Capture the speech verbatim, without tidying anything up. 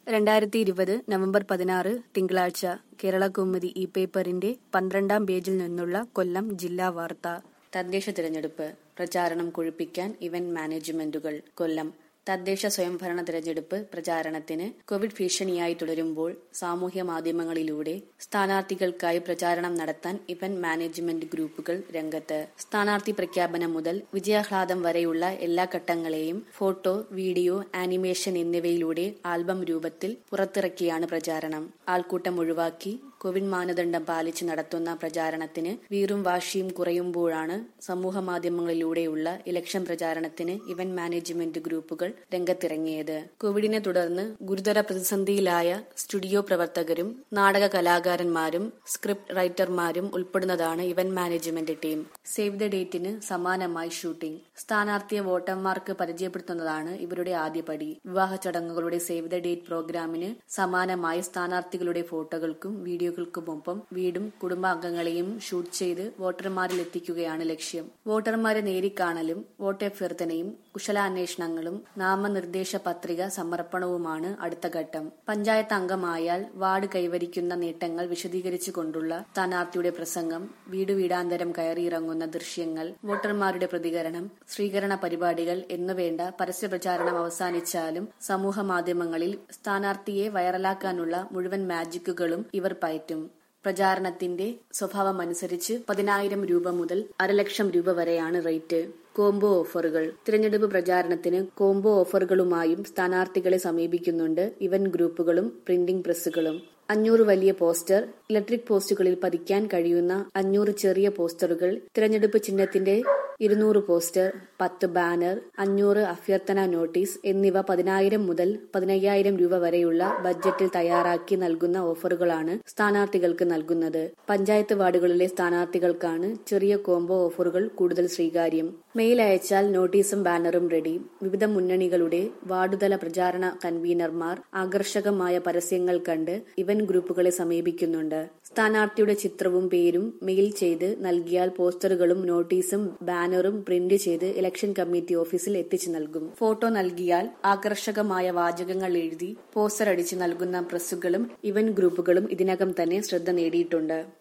രണ്ടായിരത്തി ഇരുപത് നവംബർ പതിനാറ് തിങ്കളാഴ്ച കേരളകൗമുദി ഈ പേപ്പറിന്റെ പന്ത്രണ്ടാം പേജിൽ നിന്നുള്ള കൊല്ലം ജില്ലാ വാർത്ത. തദ്ദേശ തിരഞ്ഞെടുപ്പ് പ്രചാരണം കൊഴുപ്പിക്കാൻ ഇവന്റ് മാനേജ്മെന്റുകൾ. കൊല്ലം തദ്ദേശ സ്വയംഭരണ തിരഞ്ഞെടുപ്പ് പ്രചാരണത്തിന് കോവിഡ് ഭീഷണിയായി തുടരുമ്പോൾ സാമൂഹ്യ മാധ്യമങ്ങളിലൂടെ സ്ഥാനാർത്ഥികൾക്കായി പ്രചാരണം നടത്താൻ ഇവന്റ് മാനേജ്മെന്റ് ഗ്രൂപ്പുകൾ രംഗത്ത്. സ്ഥാനാർത്ഥി പ്രഖ്യാപനം മുതൽ വിജയാഹ്ലാദം വരെയുള്ള എല്ലാ ഘട്ടങ്ങളെയും ഫോട്ടോ, വീഡിയോ, ആനിമേഷൻ എന്നിവയിലൂടെ ആൽബം രൂപത്തിൽ പുറത്തിറക്കിയാണ് പ്രചാരണം. ആൾക്കൂട്ടം ഒഴിവാക്കി കോവിഡ് മാനദണ്ഡം പാലിച്ച് നടത്തുന്ന പ്രചാരണത്തിന് വീറും വാശിയും കുറയുമ്പോഴാണ് സമൂഹമാധ്യമങ്ങളിലൂടെയുള്ള ഇലക്ഷൻ പ്രചാരണത്തിന് ഇവന്റ് മാനേജ്മെന്റ് ഗ്രൂപ്പുകൾ രംഗത്തിറങ്ങിയത്. കോവിഡിനെ തുടർന്ന് ഗുരുതര പ്രതിസന്ധിയിലായ സ്റ്റുഡിയോ പ്രവർത്തകരും നാടക കലാകാരന്മാരും സ്ക്രിപ്റ്റ് റൈറ്റർമാരും ഉൾപ്പെടുന്നതാണ് event management team. Save the ഡേറ്റിന് സമാനമായി ഷൂട്ടിംഗ്. സ്ഥാനാർത്ഥിയെ വോട്ടർമാർക്ക് പരിചയപ്പെടുത്തുന്നതാണ് ഇവരുടെ ആദ്യപടി. വിവാഹ ചടങ്ങുകളുടെ സേവ് ദ ഡേറ്റ് പ്രോഗ്രാമിന് സമാനമായി സ്ഥാനാർത്ഥികളുടെ ഫോട്ടോകൾക്കും വീഡിയോകൾക്കുമൊപ്പം വീടും കുടുംബാംഗങ്ങളെയും ഷൂട്ട് ചെയ്ത് വോട്ടർമാരിൽ എത്തിക്കുകയാണ് ലക്ഷ്യം. വോട്ടർമാരെ നേരിക്കാണലും വോട്ടഭ്യർത്ഥനയും കുശലാന്വേഷണങ്ങളും നാമനിർദ്ദേശ പത്രിക സമർപ്പണവുമാണ് അടുത്ത ഘട്ടം. പഞ്ചായത്ത് അംഗമായാൽ വാർഡ് കൈവരിക്കുന്ന നേട്ടങ്ങൾ വിശദീകരിച്ചുകൊണ്ടുള്ള സ്ഥാനാർത്ഥിയുടെ പ്രസംഗം, വീടു വീടാന്തരം കയറിയിറങ്ങുന്ന ദൃശ്യങ്ങൾ, വോട്ടർമാരുടെ പ്രതികരണം, സ്വീകരണ പരിപാടികൾ എന്നുവേണ്ട പരസ്യപ്രചാരണം അവസാനിച്ചാലും സമൂഹ മാധ്യമങ്ങളിൽ സ്ഥാനാർത്ഥിയെ വൈറലാക്കാനുള്ള മുഴുവൻ മാജിക്കുകളും ഇവർ പയറ്റും. പ്രചാരണത്തിന്റെ സ്വഭാവമനുസരിച്ച് പതിനായിരം രൂപ മുതൽ അരലക്ഷം രൂപ വരെയാണ് റേറ്റ്. കോംബോ ഓഫറുകൾ. തിരഞ്ഞെടുപ്പ് പ്രചാരണത്തിന് കോംബോ ഓഫറുകളുമായും സ്ഥാനാർത്ഥികളെ സമീപിക്കുന്നുണ്ട് ഇവന്റ് ഗ്രൂപ്പുകളും പ്രിന്റിംഗ് പ്രസ്സുകളും. അഞ്ഞൂറ് വലിയ പോസ്റ്റർ, ഇലക്ട്രിക് പോസ്റ്റുകളിൽ പതിക്കാൻ കഴിയുന്ന അഞ്ഞൂറ് ചെറിയ പോസ്റ്ററുകൾ, തിരഞ്ഞെടുപ്പ് ചിഹ്നത്തിന്റെ ഇരുന്നൂറ് പോസ്റ്റർ, പത്ത് ബാനർ, അഞ്ഞൂറ് അഭ്യർത്ഥന നോട്ടീസ് എന്നിവ പതിനായിരം മുതൽ പതിനയ്യായിരം രൂപ വരെയുള്ള ബഡ്ജറ്റിൽ തയ്യാറാക്കി നൽകുന്ന ഓഫറുകളാണ് സ്ഥാനാർത്ഥികൾക്ക് നൽകുന്നത്. പഞ്ചായത്ത് വാർഡുകളിലെ സ്ഥാനാർത്ഥികൾക്കാണ് ചെറിയ കോംബോ ഓഫറുകൾ കൂടുതൽ സ്വീകാര്യം. മെയിൽ അയച്ചാൽ നോട്ടീസും ബാനറും റെഡി. വിവിധ മുന്നണികളുടെ വാർഡുതല പ്രചാരണ കൺവീനർമാർ ആകർഷകമായ പരസ്യങ്ങൾ കണ്ട് ഇവന്റ് ഗ്രൂപ്പുകളെ സമീപിക്കുന്നുണ്ട്. സ്ഥാനാർത്ഥിയുടെ ചിത്രവും പേരും മെയിൽ ചെയ്ത് നൽകിയാൽ പോസ്റ്ററുകളും നോട്ടീസും ബാനറും പ്രിന്റ് ചെയ്ത് ഇലക്ഷൻ കമ്മിറ്റി ഓഫീസിൽ എത്തിച്ചു നൽകും. ഫോട്ടോ നൽകിയാൽ ആകർഷകമായ വാചകങ്ങൾ എഴുതി പോസ്റ്റർ അടിച്ച് നൽകുന്ന പ്രസ്സുകളും ഇവന്റ് ഗ്രൂപ്പുകളും ഇതിനകം തന്നെ ശ്രദ്ധ നേടിയിട്ടുണ്ട്.